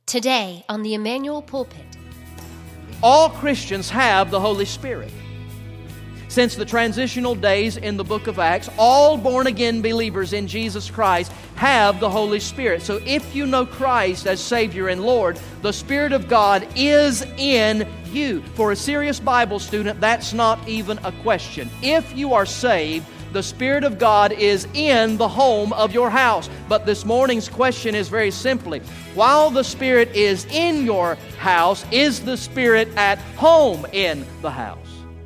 Today on the Emmanuel Pulpit. All Christians have the Holy Spirit. Since the transitional days in the book of Acts, all born-again believers in Jesus Christ have the Holy Spirit. So if you know Christ as Savior and Lord, the Spirit of God is in you. For a serious Bible student, that's not even a question. If you are saved, the Spirit of God is in the home of your house. But this morning's question is very simply, while the Spirit is in your house, is the Spirit at home in the house?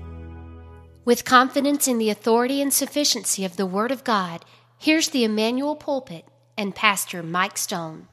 With confidence in the authority and sufficiency of the Word of God, here's the Emmanuel Pulpit and Pastor Mike Stone.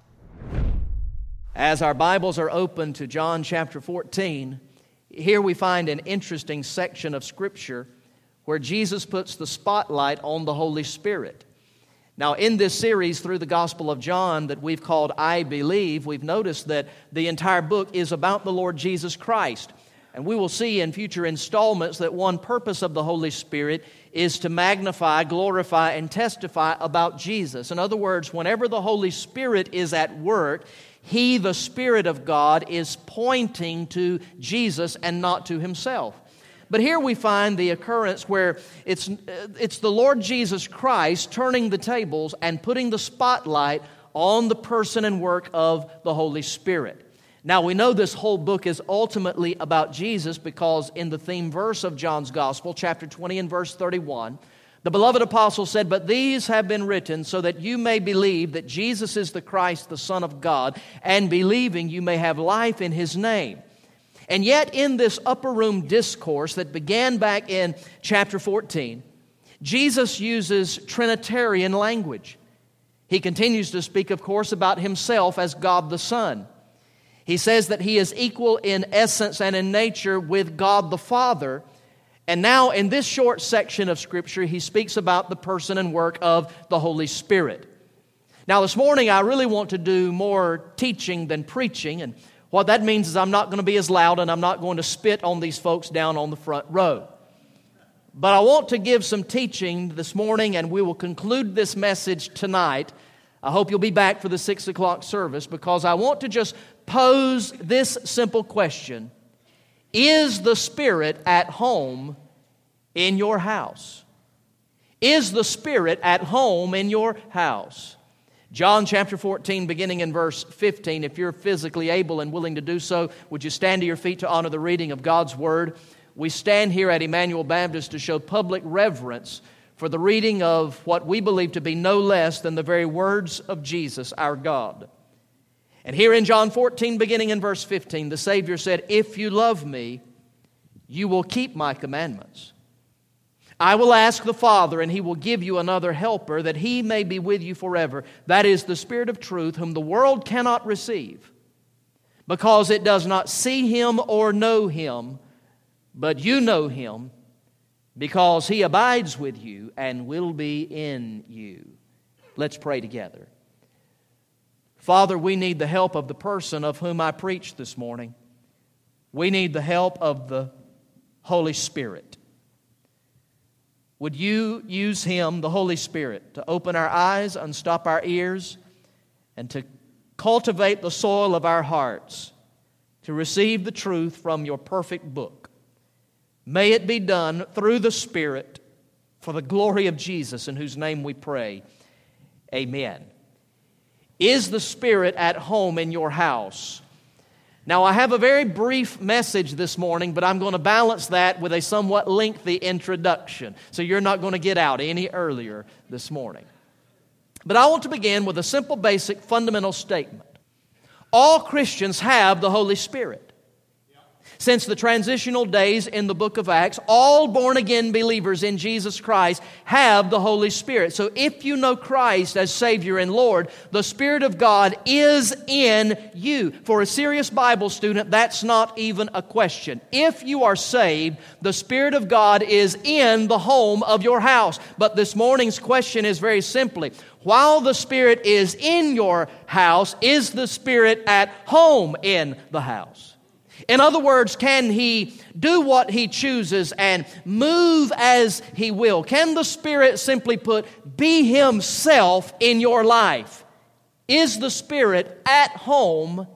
As our Bibles are open to John chapter 14, here we find an interesting section of Scripture where Jesus puts the spotlight on the Holy Spirit. Now, in this series through the Gospel of John that we've called I Believe, we've noticed that the entire book is about the Lord Jesus Christ. And we will see in future installments that one purpose of the Holy Spirit is to magnify, glorify, and testify about Jesus. In other words, whenever the Holy Spirit is at work, He, the Spirit of God, is pointing to Jesus and not to Himself. But here we find the occurrence where it's the Lord Jesus Christ turning the tables and putting the spotlight on the person and work of the Holy Spirit. Now, we know this whole book is ultimately about Jesus because in the theme verse of John's Gospel, chapter 20 and verse 31, the beloved apostle said, "But these have been written so that you may believe that Jesus is the Christ, the Son of God, and believing you may have life in His name." And yet in this upper room discourse that began back in chapter 14, Jesus uses Trinitarian language. He continues to speak, of course, about Himself as God the Son. He says that He is equal in essence and in nature with God the Father. And now in this short section of Scripture, He speaks about the person and work of the Holy Spirit. Now this morning I really want to do more teaching than preaching, and what that means is I'm not going to be as loud and I'm not going to spit on these folks down on the front row. But I want to give some teaching this morning, and we will conclude this message tonight. I hope you'll be back for the 6 o'clock service, because I want to just pose this simple question. Is the Spirit at home in your house? Is the Spirit at home in your house? John chapter 14, beginning in verse 15. If you're physically able and willing to do so, would you stand to your feet to honor the reading of God's Word? We stand here at Emmanuel Baptist to show public reverence for the reading of what we believe to be no less than the very words of Jesus, our God. And here in John 14, beginning in verse 15, the Savior said, "If you love me, you will keep my commandments. I will ask the Father, and He will give you another helper, that He may be with you forever. That is the Spirit of truth, whom the world cannot receive, because it does not see Him or know Him. But you know Him, because He abides with you and will be in you." Let's pray together. Father, we need the help of the person of whom I preached this morning. We need the help of the Holy Spirit. Would you use Him, the Holy Spirit, to open our eyes, unstop our ears, and to cultivate the soil of our hearts to receive the truth from your perfect book? May it be done through the Spirit for the glory of Jesus, in whose name we pray. Amen. Is the Spirit at home in your house? Now, I have a very brief message this morning, but I'm going to balance that with a somewhat lengthy introduction. So you're not going to get out any earlier this morning. But I want to begin with a simple, basic, fundamental statement. All Christians have the Holy Spirit. Since the transitional days in the book of Acts, all born-again believers in Jesus Christ have the Holy Spirit. So if you know Christ as Savior and Lord, the Spirit of God is in you. For a serious Bible student, that's not even a question. If you are saved, the Spirit of God is in the home of your house. But this morning's question is very simply, while the Spirit is in your house, is the Spirit at home in the house? In other words, can He do what He chooses and move as He will? Can the Spirit, simply put, be Himself in your life? Is the Spirit at home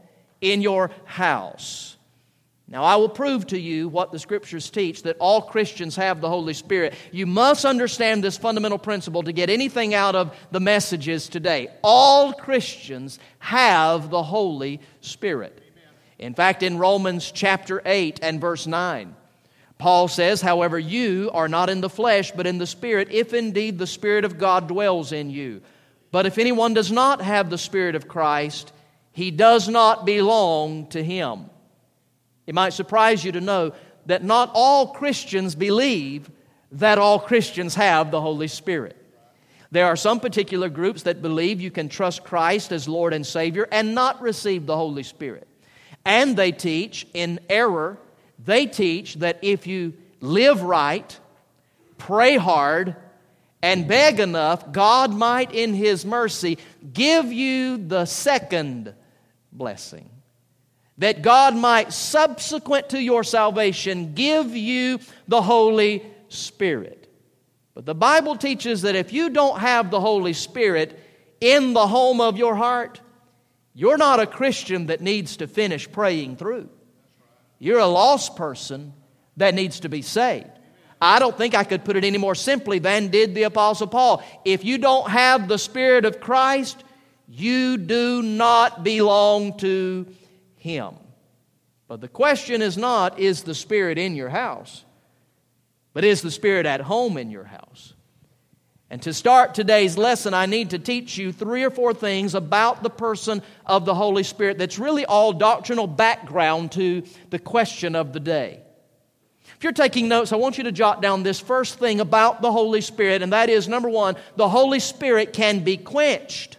in your house. Now, I will prove to you what the Scriptures teach, that all Christians have the Holy Spirit. You must understand this fundamental principle to get anything out of the messages today. All Christians have the Holy Spirit. In fact, in Romans chapter 8 and verse 9, Paul says, however, you are not in the flesh, but in the Spirit, if indeed the Spirit of God dwells in you. But if anyone does not have the Spirit of Christ, he does not belong to Him. It might surprise you to know that not all Christians believe that all Christians have the Holy Spirit. There are some particular groups that believe you can trust Christ as Lord and Savior and not receive the Holy Spirit. And they teach, in error, they teach that if you live right, pray hard, and beg enough, God might in His mercy give you the second blessing. That God might, subsequent to your salvation, give you the Holy Spirit. But the Bible teaches that if you don't have the Holy Spirit in the home of your heart, you're not a Christian that needs to finish praying through. You're a lost person that needs to be saved. I don't think I could put it any more simply than did the Apostle Paul. If you don't have the Spirit of Christ, you do not belong to Him. But the question is not, is the Spirit in your house? But is the Spirit at home in your house? And to start today's lesson, I need to teach you 3 or 4 things about the person of the Holy Spirit that's really all doctrinal background to the question of the day. If you're taking notes, I want you to jot down this first thing about the Holy Spirit, and that is, number 1, the Holy Spirit can be quenched.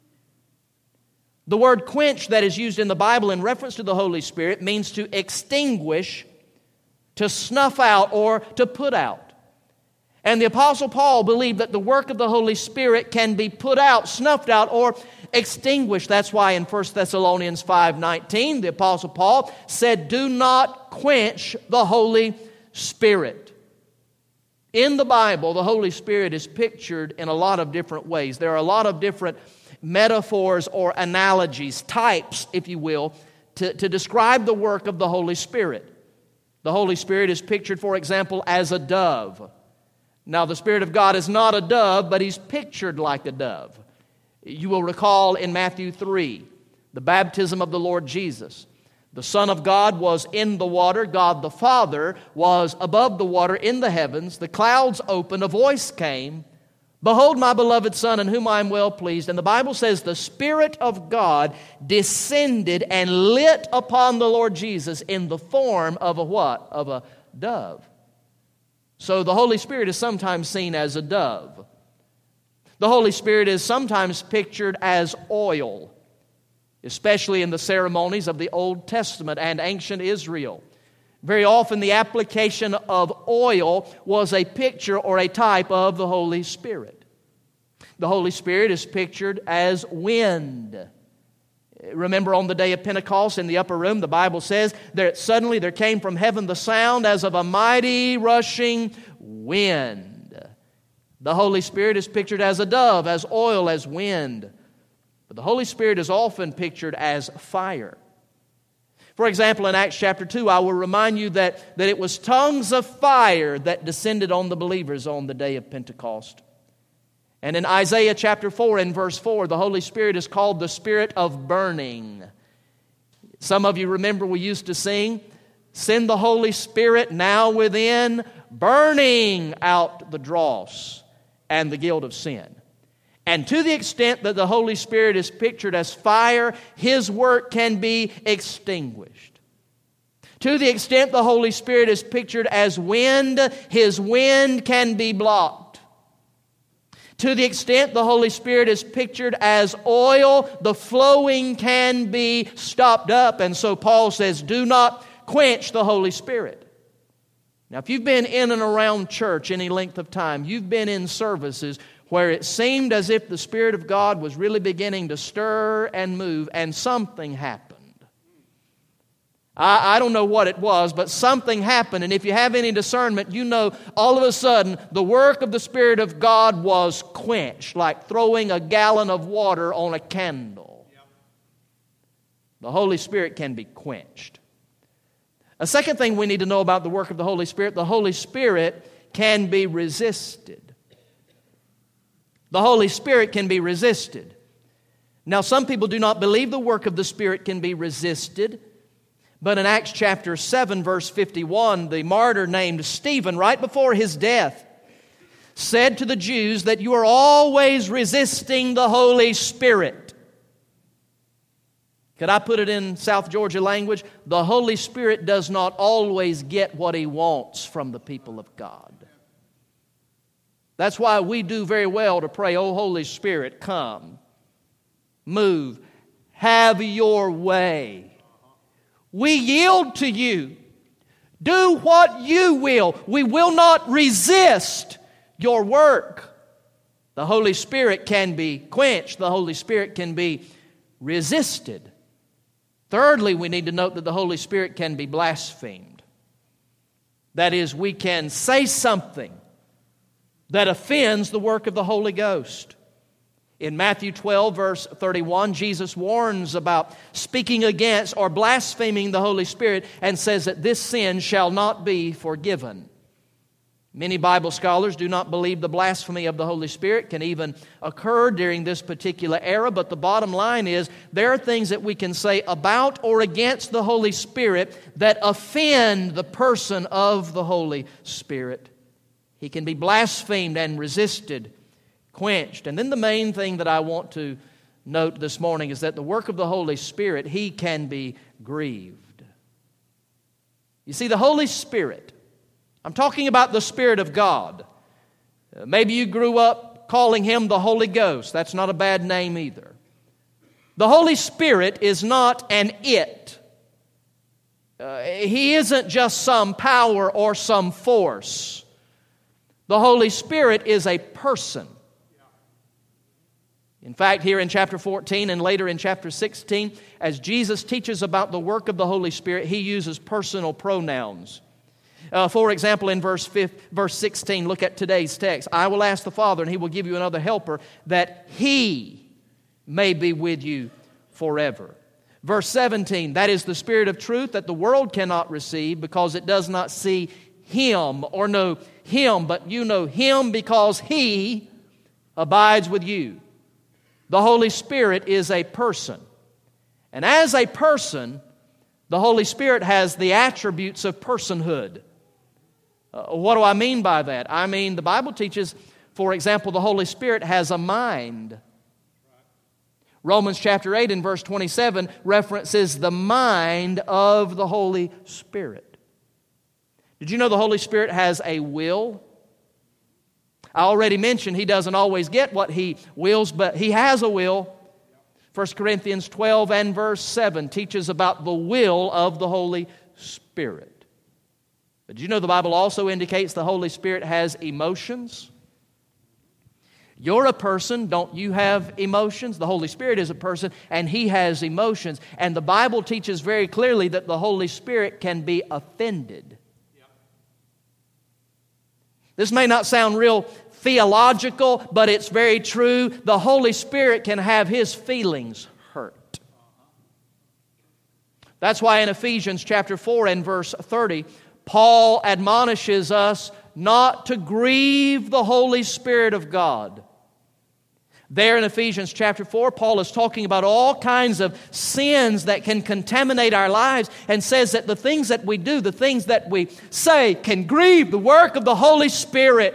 The word quench that is used in the Bible in reference to the Holy Spirit means to extinguish, to snuff out, or to put out. And the Apostle Paul believed that the work of the Holy Spirit can be put out, snuffed out, or extinguished. That's why in 1 Thessalonians 5:19, the Apostle Paul said, do not quench the Holy Spirit. In the Bible, the Holy Spirit is pictured in a lot of different ways. There are a lot of different metaphors or analogies, types, if you will, to describe the work of the Holy Spirit. The Holy Spirit is pictured, for example, as a dove. Now, the Spirit of God is not a dove, but He's pictured like a dove. You will recall in Matthew 3, the baptism of the Lord Jesus. The Son of God was in the water. God the Father was above the water in the heavens. The clouds opened. A voice came. Behold my beloved Son, in whom I am well pleased. And the Bible says the Spirit of God descended and lit upon the Lord Jesus in the form of a what? Of a dove. So the Holy Spirit is sometimes seen as a dove. The Holy Spirit is sometimes pictured as oil, especially in the ceremonies of the Old Testament and ancient Israel. Very often the application of oil was a picture or a type of the Holy Spirit. The Holy Spirit is pictured as wind. Remember on the day of Pentecost in the upper room, the Bible says, suddenly there came from heaven the sound as of a mighty rushing wind. The Holy Spirit is pictured as a dove, as oil, as wind. But the Holy Spirit is often pictured as fire. For example, in Acts chapter 2, I will remind you that it was tongues of fire that descended on the believers on the day of Pentecost. And in Isaiah chapter 4 and verse 4, the Holy Spirit is called the Spirit of burning. Some of you remember we used to sing, send the Holy Spirit now within, burning out the dross and the guilt of sin. And to the extent that the Holy Spirit is pictured as fire, His work can be extinguished. To the extent the Holy Spirit is pictured as wind, His wind can be blocked. To the extent the Holy Spirit is pictured as oil, the flowing can be stopped up. And so Paul says, do not quench the Holy Spirit. Now, if you've been in and around church any length of time, you've been in services where it seemed as if the Spirit of God was really beginning to stir and move, and something happened. I don't know what it was, but something happened. And if you have any discernment, you know all of a sudden the work of the Spirit of God was quenched, like throwing a gallon of water on a candle. The Holy Spirit can be quenched. A second thing we need to know about the work of the Holy Spirit can be resisted. The Holy Spirit can be resisted. Now, some people do not believe the work of the Spirit can be resisted, but in Acts chapter 7, verse 51, the martyr named Stephen, right before his death, said to the Jews that you are always resisting the Holy Spirit. Could I put it in South Georgia language? The Holy Spirit does not always get what He wants from the people of God. That's why we do very well to pray, "Oh, Holy Spirit, come, move, have your way. We yield to you. Do what you will. We will not resist your work." The Holy Spirit can be quenched. The Holy Spirit can be resisted. Thirdly, we need to note that the Holy Spirit can be blasphemed. That is, we can say something that offends the work of the Holy Ghost. In Matthew 12, verse 31, Jesus warns about speaking against or blaspheming the Holy Spirit and says that this sin shall not be forgiven. Many Bible scholars do not believe the blasphemy of the Holy Spirit can even occur during this particular era, but the bottom line is there are things that we can say about or against the Holy Spirit that offend the person of the Holy Spirit. He can be blasphemed and resisted, quenched. And then the main thing that I want to note this morning is that the work of the Holy Spirit, He can be grieved. You see, the Holy Spirit, I'm talking about the Spirit of God. Maybe you grew up calling Him the Holy Ghost. That's not a bad name either. The Holy Spirit is not an it. He isn't just some power or some force. The Holy Spirit is a person. In fact, here in chapter 14 and later in chapter 16, as Jesus teaches about the work of the Holy Spirit, He uses personal pronouns. For example, in verse 16, look at today's text. "I will ask the Father, and He will give you another helper, that He may be with you forever." Verse 17, "That is the Spirit of truth that the world cannot receive because it does not see Him or know Him, but you know Him because He abides with you." The Holy Spirit is a person. And as a person, the Holy Spirit has the attributes of personhood. What do I mean by that? I mean, the Bible teaches, for example, the Holy Spirit has a mind. Romans chapter 8 and verse 27 references the mind of the Holy Spirit. Did you know the Holy Spirit has a will? I already mentioned He doesn't always get what He wills, but He has a will. 1 Corinthians 12 and verse 7 teaches about the will of the Holy Spirit. But did you know the Bible also indicates the Holy Spirit has emotions? You're a person, don't you have emotions? The Holy Spirit is a person, and He has emotions. And the Bible teaches very clearly that the Holy Spirit can be offended. This may not sound real theological, but it's very true. The Holy Spirit can have His feelings hurt. That's why in Ephesians chapter 4 and verse 30, Paul admonishes us not to grieve the Holy Spirit of God. There in Ephesians chapter 4, Paul is talking about all kinds of sins that can contaminate our lives and says that the things that we do, the things that we say can grieve the work of the Holy Spirit.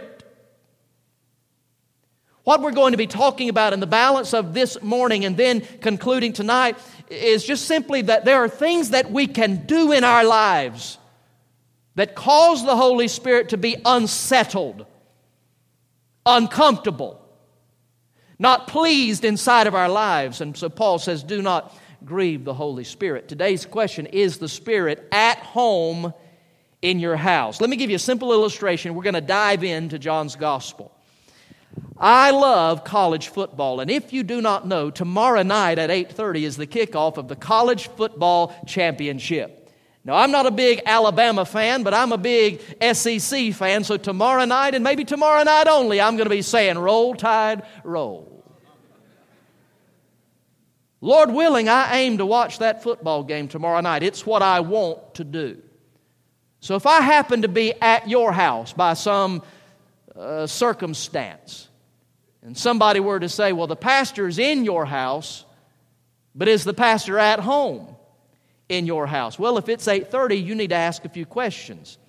What we're going to be talking about in the balance of this morning and then concluding tonight is just simply that there are things that we can do in our lives that cause the Holy Spirit to be unsettled, uncomfortable, not pleased inside of our lives. And so Paul says, do not grieve the Holy Spirit. Today's question, is the Spirit at home in your house? Let me give you a simple illustration. We're going to dive into John's Gospel. I love college football, and if you do not know, tomorrow night at 8:30 is the kickoff of the College Football Championship. Now, I'm not a big Alabama fan, but I'm a big SEC fan, so tomorrow night, and maybe tomorrow night only, I'm going to be saying, "Roll Tide, roll." Lord willing, I aim to watch that football game tomorrow night. It's what I want to do. So if I happen to be at your house by some circumstance, and somebody were to say, well, the pastor's in your house, but is the pastor at home in your house? Well, if it's 8:30, you need to ask a few questions.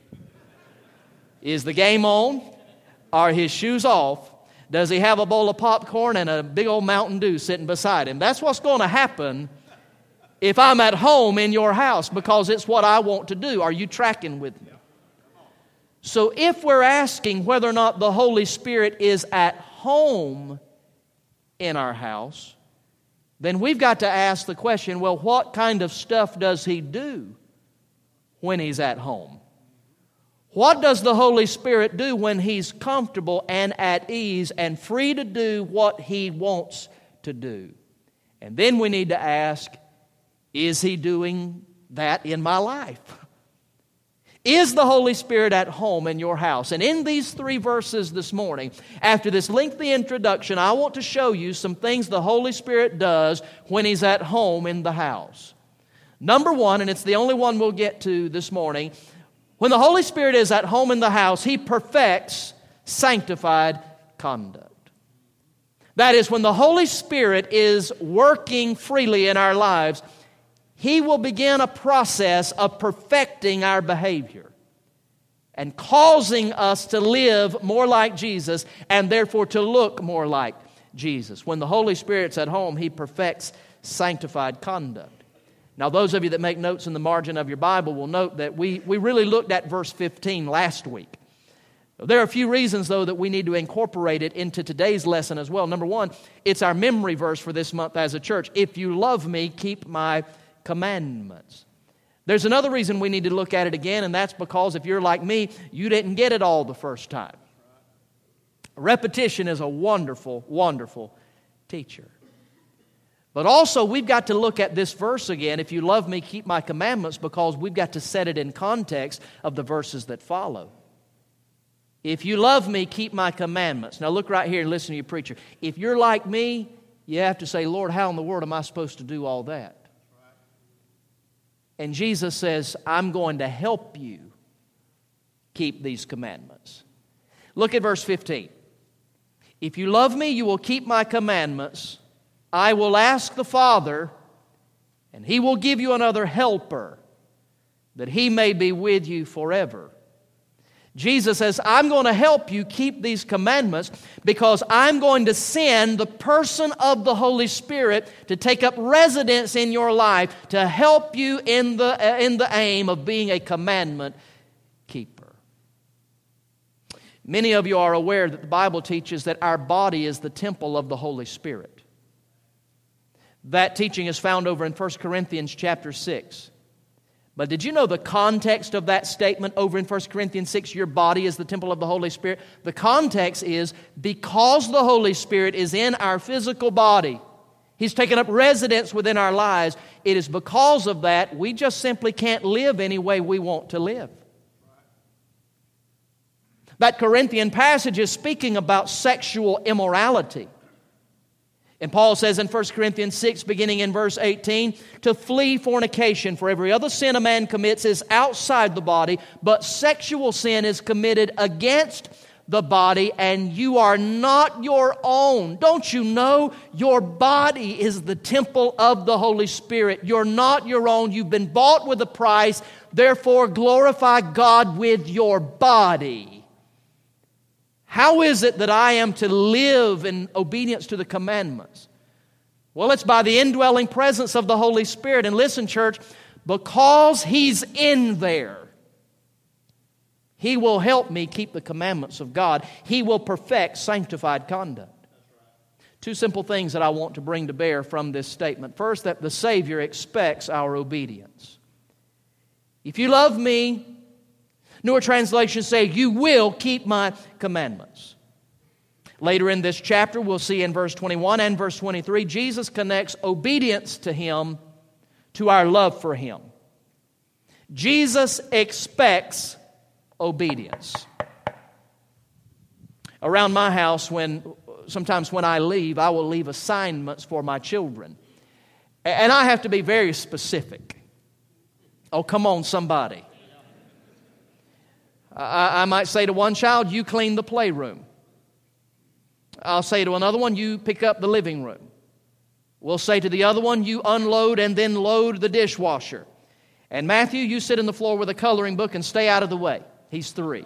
Is the game on? Are his shoes off? Does he have a bowl of popcorn and a big old Mountain Dew sitting beside him? That's what's going to happen if I'm at home in your house, because it's what I want to do. Are you tracking with me? So if we're asking whether or not the Holy Spirit is at home in our house, then we've got to ask the question, well, what kind of stuff does He do when He's at home? What does the Holy Spirit do when He's comfortable and at ease and free to do what He wants to do? And then we need to ask, is He doing that in my life? Is the Holy Spirit at home in your house? And in these 3 verses this morning, after this lengthy introduction, I want to show you some things the Holy Spirit does when He's at home in the house. Number 1, and it's the only one we'll get to this morning, when the Holy Spirit is at home in the house, He perfects sanctified conduct. That is, when the Holy Spirit is working freely in our lives, He will begin a process of perfecting our behavior and causing us to live more like Jesus and therefore to look more like Jesus. When the Holy Spirit's at home, He perfects sanctified conduct. Now, those of you that make notes in the margin of your Bible will note that we really looked at verse 15 last week. There are a few reasons, though, that we need to incorporate it into today's lesson as well. Number 1, it's our memory verse for this month as a church. If you love me, keep my commandments. There's another reason we need to look at it again, and that's because if you're like me, you didn't get it all the first time. Repetition is a wonderful, wonderful teacher. But also, we've got to look at this verse again, if you love me, keep my commandments, because we've got to set it in context of the verses that follow. If you love me, keep my commandments. Now look right here and listen to your preacher. If you're like me, you have to say, Lord, how in the world am I supposed to do all that? And Jesus says, I'm going to help you keep these commandments. Look at verse 15. If you love me, you will keep my commandments. I will ask the Father, and He will give you another helper, that He may be with you forever. Jesus says, I'm going to help you keep these commandments because I'm going to send the person of the Holy Spirit to take up residence in your life to help you in the aim of being a commandment keeper. Many of you are aware that the Bible teaches that our body is the temple of the Holy Spirit. That teaching is found over in 1 Corinthians chapter 6. But did you know the context of that statement over in 1 Corinthians 6, your body is the temple of the Holy Spirit? The context is because the Holy Spirit is in our physical body, He's taken up residence within our lives. It is because of that we just simply can't live any way we want to live. That Corinthian passage is speaking about sexual immorality. And Paul says in 1 Corinthians 6, beginning in verse 18, to flee fornication, for every other sin a man commits is outside the body, but sexual sin is committed against the body, and you are not your own. Don't you know your body is the temple of the Holy Spirit? You're not your own. You've been bought with a price. Therefore, glorify God with your body. How is it that I am to live in obedience to the commandments? Well, it's by the indwelling presence of the Holy Spirit. And listen, church, because He's in there, He will help me keep the commandments of God. He will perfect sanctified conduct. 2 simple things that I want to bring to bear from this statement. First, that the Savior expects our obedience. If you love me, newer translations say, you will keep my commandments. Later in this chapter, we'll see in verse 21 and verse 23, Jesus connects obedience to Him to our love for Him. Jesus expects obedience. Around my house, sometimes when I leave, I will leave assignments for my children. And I have to be very specific. Oh, come on, somebody. I might say to one child, you clean the playroom. I'll say to another one, you pick up the living room. We'll say to the other one, you unload and then load the dishwasher. And Matthew, you sit on the floor with a coloring book and stay out of the way. He's 3.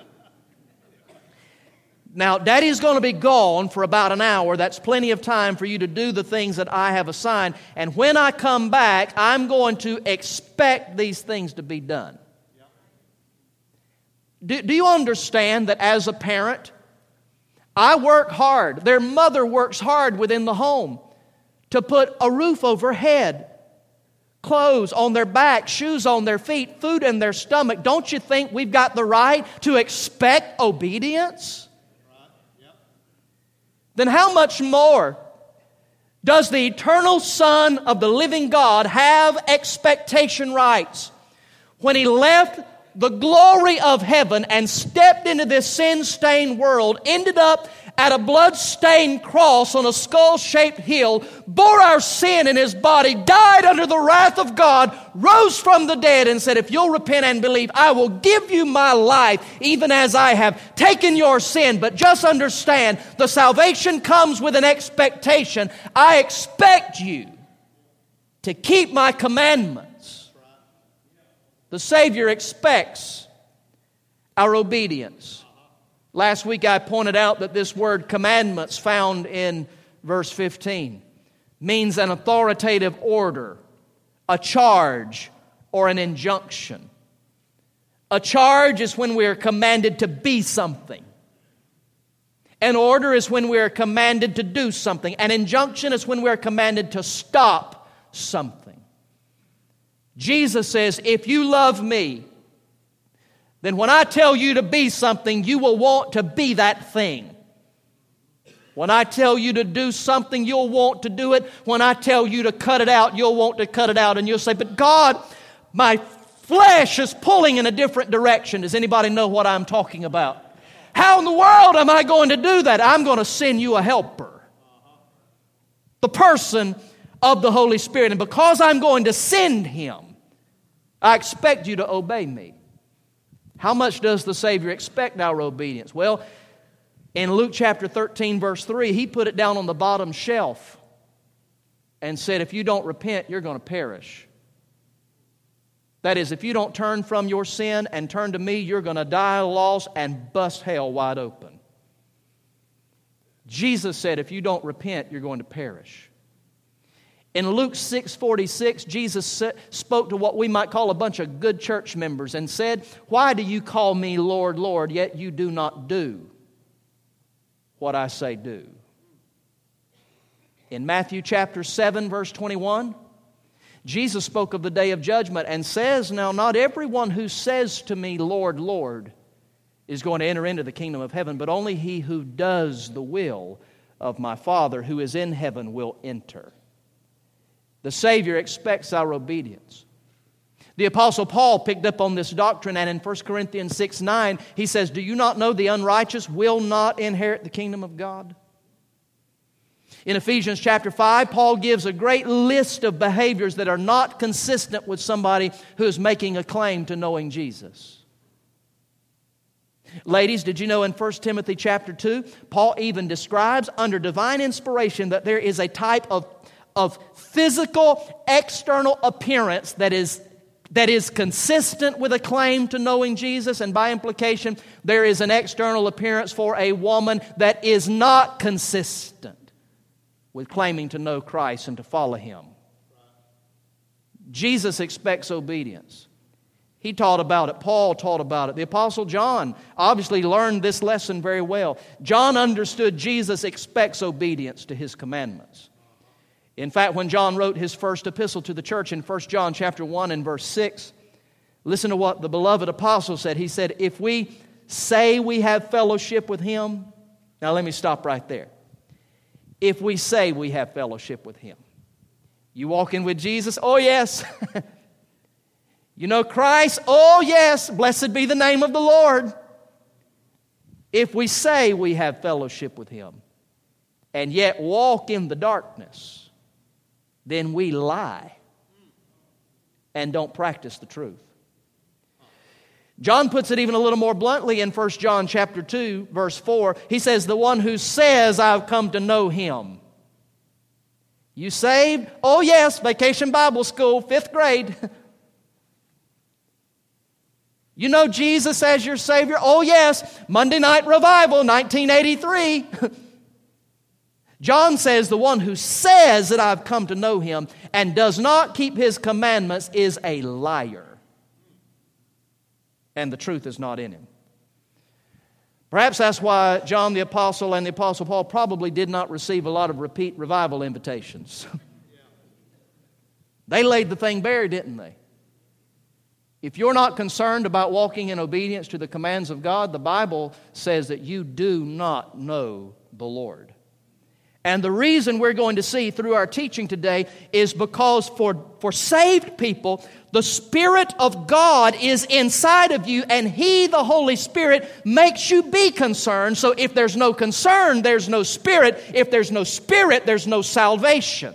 Now, Daddy's going to be gone for about an hour. That's plenty of time for you to do the things that I have assigned. And when I come back, I'm going to expect these things to be done. Do you understand that as a parent, I work hard. Their mother works hard within the home to put a roof overhead, clothes on their back, shoes on their feet, food in their stomach. Don't you think we've got the right to expect obedience? Then how much more does the eternal Son of the living God have expectation rights? When He left the glory of heaven and stepped into this sin-stained world, ended up at a blood-stained cross on a skull-shaped hill, bore our sin in His body, died under the wrath of God, rose from the dead and said, if you'll repent and believe, I will give you my life even as I have taken your sin. But just understand, the salvation comes with an expectation. I expect you to keep my commandments. The Savior expects our obedience. Last week I pointed out that this word commandments found in verse 15 means an authoritative order, a charge, or an injunction. A charge is when we are commanded to be something. An order is when we are commanded to do something. An injunction is when we are commanded to stop something. Jesus says, if you love me, then when I tell you to be something, you will want to be that thing. When I tell you to do something, you'll want to do it. When I tell you to cut it out, you'll want to cut it out. And you'll say, but God, my flesh is pulling in a different direction. Does anybody know what I'm talking about? How in the world am I going to do that? I'm going to send you a helper. The person of the Holy Spirit. And because I'm going to send Him, I expect you to obey me. How much does the Savior expect our obedience? Well, in Luke chapter 13, verse 3, He put it down on the bottom shelf and said, if you don't repent, you're going to perish. That is, if you don't turn from your sin and turn to me, you're going to die lost and bust hell wide open. Jesus said, if you don't repent, you're going to perish. In Luke 6:46, Jesus spoke to what we might call a bunch of good church members and said, why do you call me Lord, Lord, yet you do not do what I say do? In Matthew chapter 7, verse 21, Jesus spoke of the day of judgment and says, now not everyone who says to me, Lord, Lord, is going to enter into the kingdom of heaven, but only he who does the will of my Father who is in heaven will enter. The Savior expects our obedience. The Apostle Paul picked up on this doctrine, and in 1 Corinthians 6:9, he says, do you not know the unrighteous will not inherit the kingdom of God? In Ephesians chapter 5, Paul gives a great list of behaviors that are not consistent with somebody who is making a claim to knowing Jesus. Ladies, did you know in 1 Timothy chapter 2, Paul even describes under divine inspiration that there is a type of physical external appearance that is consistent with a claim to knowing Jesus, and by implication, there is an external appearance for a woman that is not consistent with claiming to know Christ and to follow Him. Jesus expects obedience. He taught about it. Paul taught about it. The Apostle John obviously learned this lesson very well. John understood Jesus expects obedience to His commandments. In fact, when John wrote his first epistle to the church in 1 John chapter 1 and verse 6, listen to what the beloved apostle said. He said, if we say we have fellowship with Him, now let me stop right there. If we say we have fellowship with Him. You walking with Jesus? Oh, yes. You know Christ? Oh, yes. Blessed be the name of the Lord. If we say we have fellowship with Him and yet walk in the darkness, then we lie and don't practice the truth. John puts it even a little more bluntly in 1 John chapter 2, verse 4. He says, the one who says, I've come to know Him. You saved? Oh yes, Vacation Bible School, 5th grade. You know Jesus as your Savior? Oh yes, Monday Night Revival, 1983. John says the one who says that I've come to know Him and does not keep His commandments is a liar. And the truth is not in him. Perhaps that's why John the Apostle and the Apostle Paul probably did not receive a lot of repeat revival invitations. They laid the thing bare, didn't they? If you're not concerned about walking in obedience to the commands of God, the Bible says that you do not know the Lord. And the reason we're going to see through our teaching today is because for saved people, the Spirit of God is inside of you, and He, the Holy Spirit, makes you be concerned. So if there's no concern, there's no Spirit. If there's no Spirit, there's no salvation.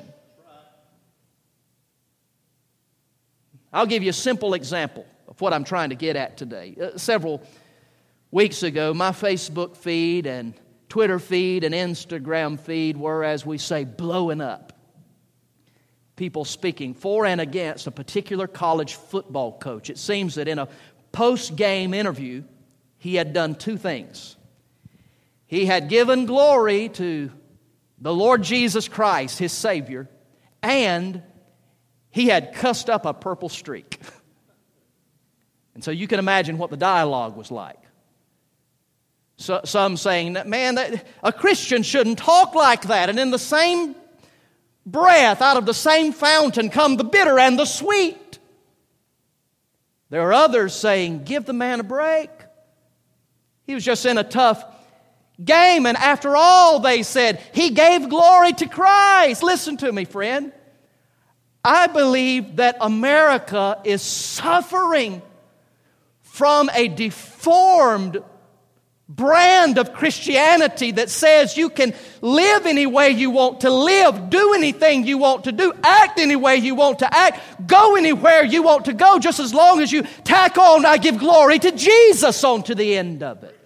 I'll give you a simple example of what I'm trying to get at today. Several weeks ago, my Facebook feed and Twitter feed and Instagram feed were, as we say, blowing up. People speaking for and against a particular college football coach. It seems that in a post-game interview, he had done two things. He had given glory to the Lord Jesus Christ, His Savior, and he had cussed up a purple streak. And so you can imagine what the dialogue was like. So, some saying, man, a Christian shouldn't talk like that. And in the same breath, out of the same fountain come the bitter and the sweet. There are others saying, give the man a break. He was just in a tough game. And after all, they said, he gave glory to Christ. Listen to me, friend. I believe that America is suffering from a deformed brand of Christianity that says you can live any way you want to live, do anything you want to do, act any way you want to act, go anywhere you want to go, just as long as you tack on, I give glory to Jesus onto the end of it.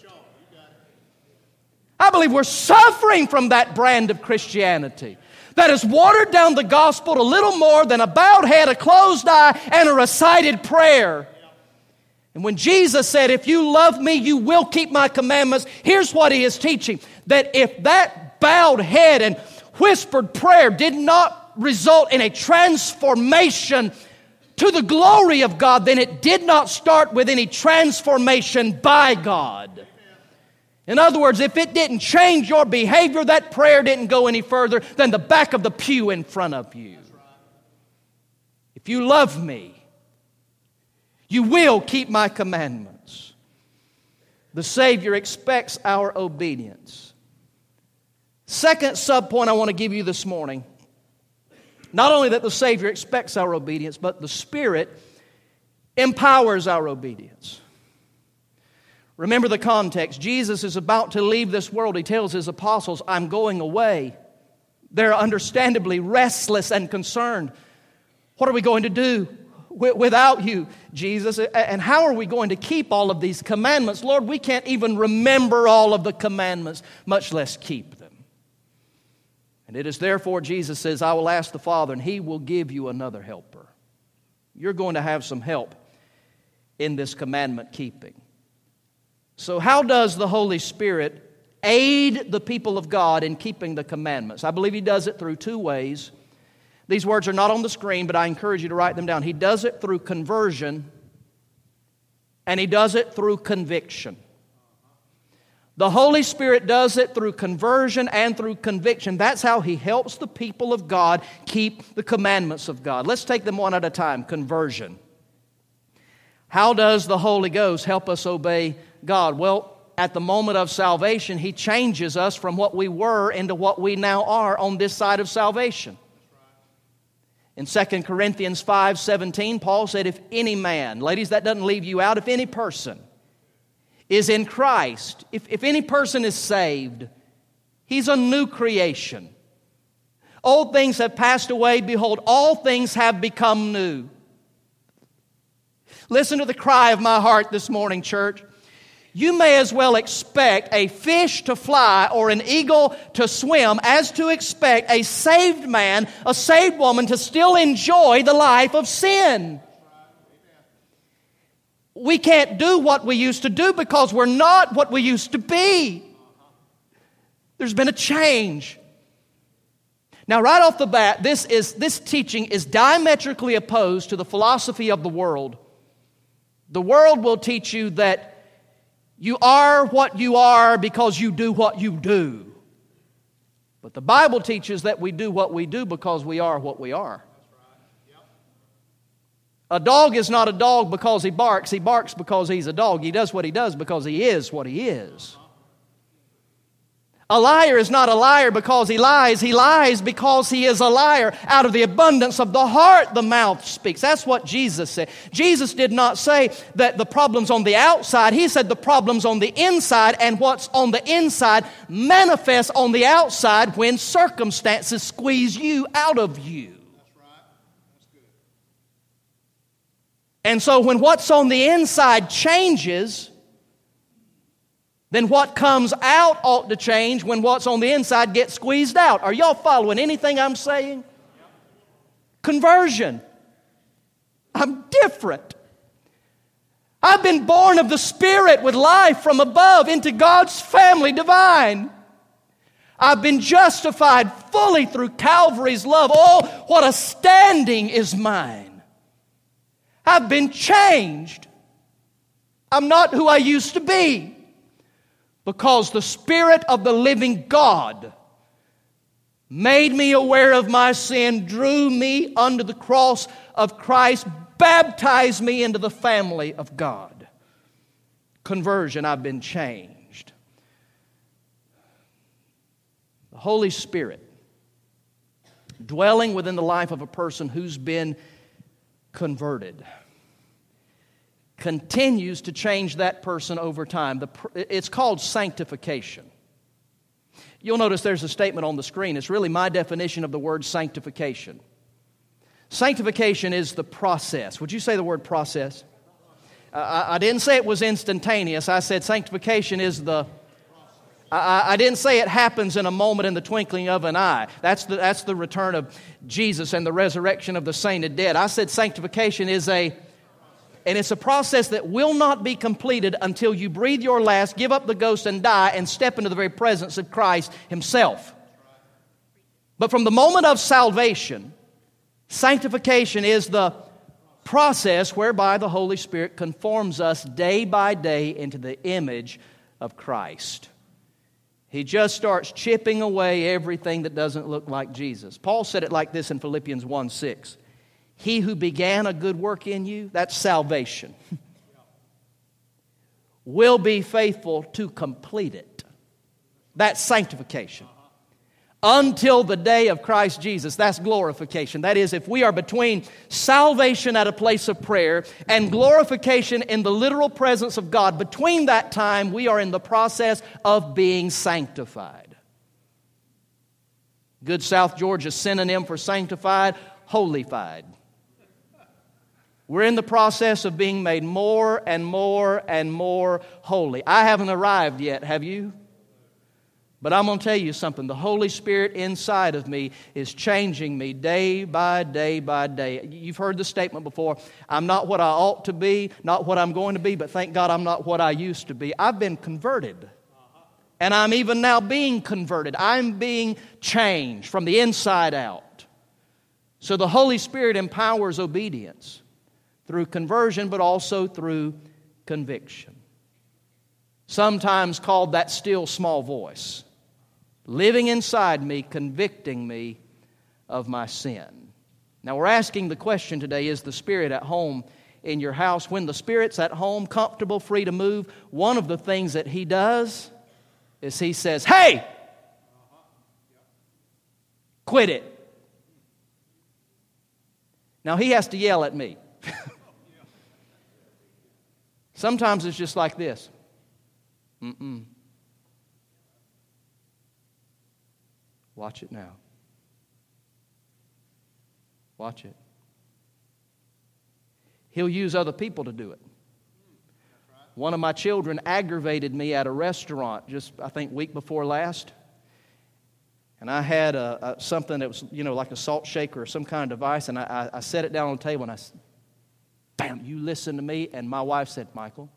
I believe we're suffering from that brand of Christianity that has watered down the gospel a little more than a bowed head, a closed eye, and a recited prayer. And when Jesus said, if you love me, you will keep my commandments, here's what He is teaching. That if that bowed head and whispered prayer did not result in a transformation to the glory of God, then it did not start with any transformation by God. In other words, if it didn't change your behavior, that prayer didn't go any further than the back of the pew in front of you. If you love me, you will keep my commandments. The Savior expects our obedience. Second subpoint I want to give you this morning. Not only that the Savior expects our obedience, but the Spirit empowers our obedience. Remember the context. Jesus is about to leave this world. He tells His apostles, I'm going away. They're understandably restless and concerned. What are we going to do without you, Jesus? And how are we going to keep all of these commandments? Lord, we can't even remember all of the commandments, much less keep them. And it is therefore, Jesus says, I will ask the Father, and He will give you another helper. You're going to have some help in this commandment keeping. So how does the Holy Spirit aid the people of God in keeping the commandments? I believe He does it through two ways. These words are not on the screen, but I encourage you to write them down. He does it through conversion, and He does it through conviction. The Holy Spirit does it through conversion and through conviction. That's how He helps the people of God keep the commandments of God. Let's take them one at a time. Conversion. How does the Holy Ghost help us obey God? Well, at the moment of salvation, He changes us from what we were into what we now are on this side of salvation. In 2 Corinthians 5:17, Paul said, if any man, ladies, that doesn't leave you out, if any person is in Christ, if any person is saved, he's a new creation. Old things have passed away. Behold, all things have become new. Listen to the cry of my heart this morning, church. You may as well expect a fish to fly or an eagle to swim as to expect a saved man, a saved woman to still enjoy the life of sin. We can't do what we used to do because we're not what we used to be. There's been a change. Now, right off the bat, this teaching is diametrically opposed to the philosophy of the world. The world will teach you that you are what you are because you do what you do. But the Bible teaches that we do what we do because we are what we are. A dog is not a dog because he barks. He barks because he's a dog. He does what he does because he is what he is. A liar is not a liar because he lies. He lies because he is a liar. Out of the abundance of the heart, the mouth speaks. That's what Jesus said. Jesus did not say that the problem's on the outside. He said the problem's on the inside, and what's on the inside manifests on the outside when circumstances squeeze you out of you. And so when what's on the inside changes, then what comes out ought to change when what's on the inside gets squeezed out. Are y'all following anything I'm saying? Conversion. I'm different. I've been born of the Spirit with life from above into God's family divine. I've been justified fully through Calvary's love. Oh, what a standing is mine. I've been changed. I'm not who I used to be because the Spirit of the living God made me aware of my sin, drew me under the cross of Christ, baptized me into the family of God. Conversion, I've been changed. The Holy Spirit dwelling within the life of a person who's been converted continues to change that person over time. It's called sanctification. You'll notice there's a statement on the screen. It's really my definition of the word sanctification. Sanctification is the process. Would you say the word process? I didn't say it was instantaneous. I said sanctification is the... I didn't say it happens in a moment in the twinkling of an eye. That's the return of Jesus and the resurrection of the sainted dead. I said sanctification is it's a process that will not be completed until you breathe your last, give up the ghost and die and step into the very presence of Christ Himself. But from the moment of salvation, sanctification is the process whereby the Holy Spirit conforms us day by day into the image of Christ. He just starts chipping away everything that doesn't look like Jesus. Paul said it like this in Philippians 1:6. He who began a good work in you, that's salvation, will be faithful to complete it. That's sanctification. Until the day of Christ Jesus, that's glorification. That is, if we are between salvation at a place of prayer and glorification in the literal presence of God, between that time we are in the process of being sanctified. Good South Georgia synonym for sanctified, holified. We're in the process of being made more and more and more holy. I haven't arrived yet, have you? But I'm going to tell you something. The Holy Spirit inside of me is changing me day by day by day. You've heard the statement before. I'm not what I ought to be, not what I'm going to be, but thank God I'm not what I used to be. I've been converted. And I'm even now being converted. I'm being changed from the inside out. So the Holy Spirit empowers obedience through conversion, but also through conviction. Sometimes called that still small voice, living inside me, convicting me of my sin. Now we're asking the question today, is the Spirit at home in your house? When the Spirit's at home, comfortable, free to move, one of the things that He does is He says, hey, quit it. Now He has to yell at me. Sometimes it's just like this. Watch it now. Watch it. He'll use other people to do it. One of my children aggravated me at a restaurant just, I think, week before last. And I had something that was, like a salt shaker or some kind of device, and I set it down on the table, and I said, bam, you listen to me. And my wife said, Michael.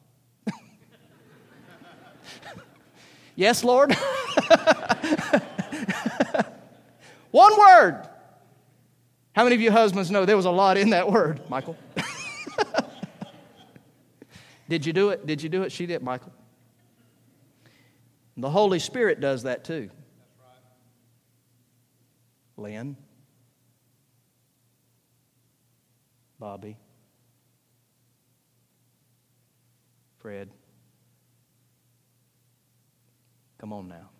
Yes, Lord. One word. How many of you husbands know there was a lot in that word, Michael? Did you do it? Did you do it? She did, Michael. The Holy Spirit does that too. Lynn, Bobby, Fred, come on now.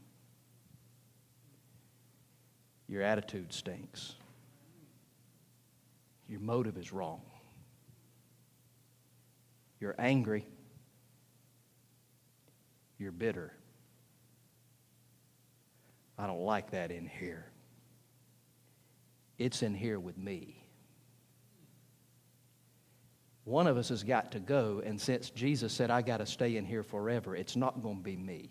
Your attitude stinks. Your motive is wrong. You're angry. You're bitter. I don't like that in here. It's in here with me. One of us has got to go, and since Jesus said, I got to stay in here forever, it's not going to be me.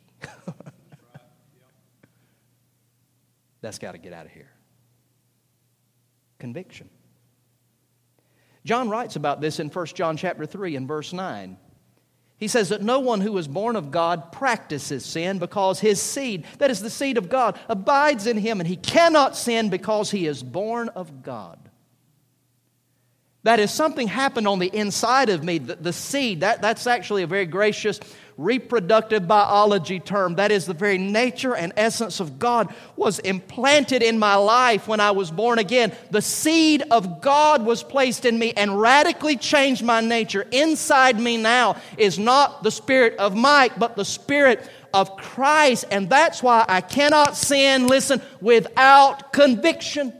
That's got to get out of here. Conviction. John writes about this in 1 John chapter 3 and verse 9. He says that no one who is born of God practices sin because his seed, that is the seed of God, abides in him, and he cannot sin because he is born of God. That is, something happened on the inside of me. The seed, that's actually a very gracious reproductive biology term. That is, the very nature and essence of God was implanted in my life when I was born again. The seed of God was placed in me and radically changed my nature. Inside me now is not the spirit of Mike, but the spirit of Christ. And that's why I cannot sin, listen, without conviction.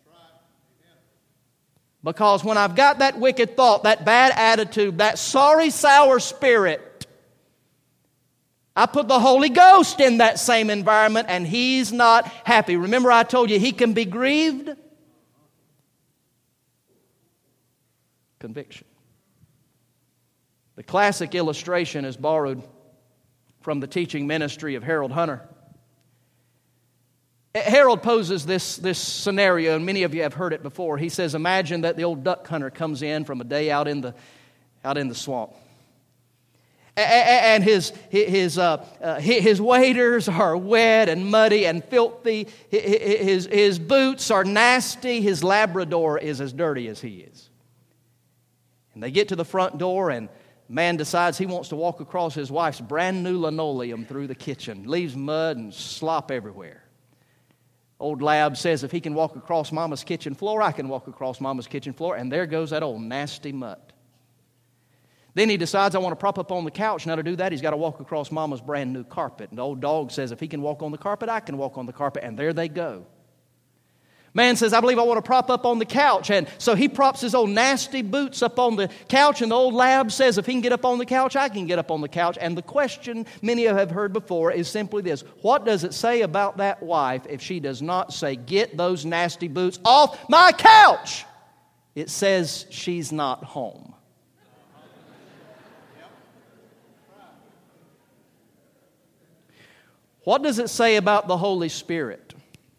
Because when I've got that wicked thought, that bad attitude, that sorry, sour spirit, I put the Holy Ghost in that same environment and He's not happy. Remember I told you He can be grieved? Conviction. The classic illustration is borrowed from the teaching ministry of Harold Hunter. Harold poses this scenario, and many of you have heard it before. He says, imagine that the old duck hunter comes in from a day out in the swamp. And his waders are wet and muddy and filthy. His boots are nasty. His Labrador is as dirty as he is. And they get to the front door, and man decides he wants to walk across his wife's brand new linoleum through the kitchen. Leaves mud and slop everywhere. Old Lab says, if he can walk across Mama's kitchen floor, I can walk across Mama's kitchen floor. And there goes that old nasty mutt. Then he decides, I want to prop up on the couch. Now to do that, he's got to walk across Mama's brand new carpet. And the old dog says, if he can walk on the carpet, I can walk on the carpet. And there they go. Man says, I believe I want to prop up on the couch. And so he props his old nasty boots up on the couch. And the old Lab says, if he can get up on the couch, I can get up on the couch. And the question many have heard before is simply this. What does it say about that wife if she does not say, get those nasty boots off my couch? It says she's not home. What does it say about the Holy Spirit?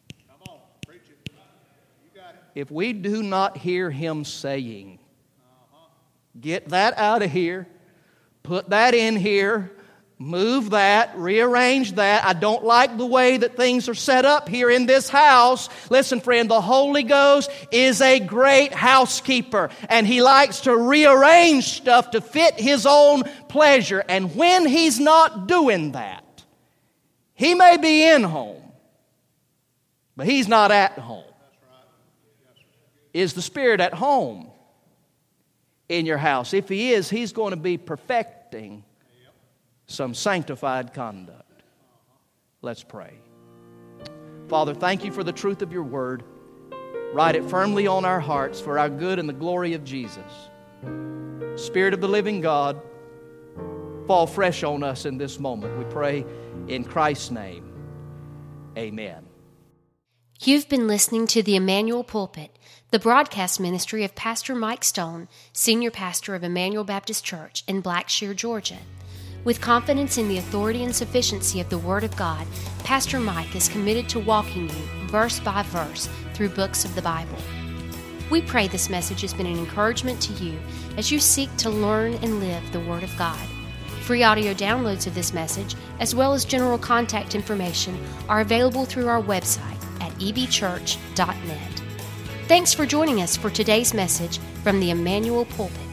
If we do not hear Him saying, get that out of here, put that in here, move that, rearrange that. I don't like the way that things are set up here in this house. Listen, friend, the Holy Ghost is a great housekeeper, and He likes to rearrange stuff to fit His own pleasure. And when He's not doing that, He may be in home, but He's not at home. Is the Spirit at home in your house? If He is, He's going to be perfecting some sanctified conduct. Let's pray. Father, thank You for the truth of Your Word. Write it firmly on our hearts for our good and the glory of Jesus. Spirit of the living God, fall fresh on us in this moment. We pray in Christ's name. Amen. You've been listening to the Emmanuel Pulpit, the broadcast ministry of Pastor Mike Stone, Senior Pastor of Emmanuel Baptist Church in Blackshear, Georgia. With confidence in the authority and sufficiency of the Word of God, Pastor Mike is committed to walking you verse by verse through books of the Bible. We pray this message has been an encouragement to you as you seek to learn and live the Word of God. Free audio downloads of this message, as well as general contact information, are available through our website at ebchurch.net. Thanks for joining us for today's message from the Emmanuel Pulpit.